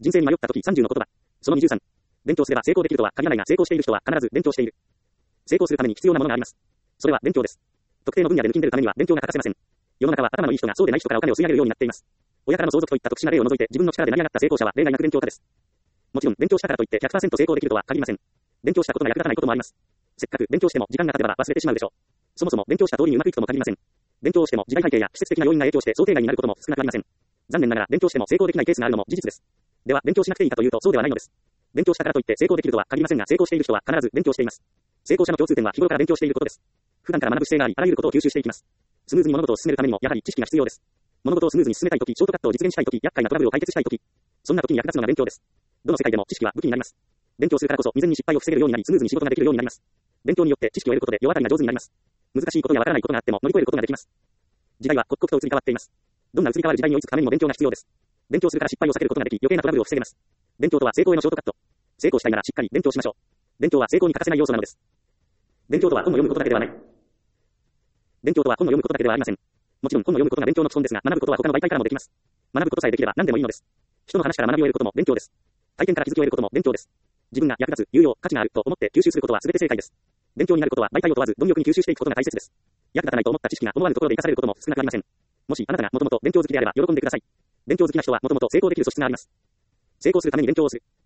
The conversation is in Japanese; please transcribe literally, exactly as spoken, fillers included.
人生に迷った時さんじゅうの言葉。そのにじゅうさん。勉強すれば成功できるとは限らないが、成功している人は必ず勉強している。成功するために必要なものがあります。それは勉強です。特定の分野で抜きんでるためには勉強が欠かせません。世の中は頭のいい人がそうでない人からお金を吸い上げるようになっています。親からの相続といった特殊な例を除いて自分の力で成り上がった成功者は例外なく勉強家です。もちろん勉強したからといって ひゃくパーセント 成功できるとは限りません。勉強したことが役立たないこともあります。せっかく勉強しても時間が経てば忘れてしまうでしょう。そもそも勉強した通りにうまくいくとも限りません。勉強しても時代背景や季節的な要因が影響して想定外になることも少なくありません。残念ながら勉強しても成功できないケースがあるのも事実です。では勉強しなくていいかというとそうではないのです。勉強したからといって成功できるとは限りませんが、成功している人は必ず勉強しています。成功者の共通点は日頃から勉強していることです。普段から学ぶ姿勢があり、あらゆることを吸収していきます。スムーズに物事を進めるためにもやはり知識が必要です。物事をスムーズに進めたいとき、ショートカットを実現したいとき、厄介なトラブルを解決したいとき、そんな時に役立つのが勉強です。どの世界でも知識は武器になります。勉強するからこそ未然に失敗を防げるようになり、スムーズに仕事ができるようになります。勉強によって知識を得ることで世渡りが上手になります。難しいことやわからないことがあっても乗り越えることができます。時代は刻々と移り変わっています。どんな移り変わる時代に追いつくためにも勉強が必要です。勉強するから失敗を避けることができ、余計なトラブルを防げます。勉強とは成功へのショートカット。成功したいならしっかり勉強しましょう。勉強は成功に欠かせない要素なのです。勉強とは本を読むことだけではない。勉強とは本を読むことだけではありません。もちろん本を読むことが勉強の基本ですが、学ぶことは他の媒体からもできます。学ぶことさえできれば何でもいいのです。人の話から学びを得ることも勉強です。体験から気づきを得ることも勉強です。自分が役立つ、有用、価値があると思って吸収することは全て正解です。勉強になることは媒体を問わず貪欲に吸収していくことが大切です。役立たないと思った知識が思わぬところで生かされることも少なくありません。もしあなたがもともと勉強好きであれば喜んでください。勉強好きな人はもともと成功できる素質があります。成功するために勉強をする。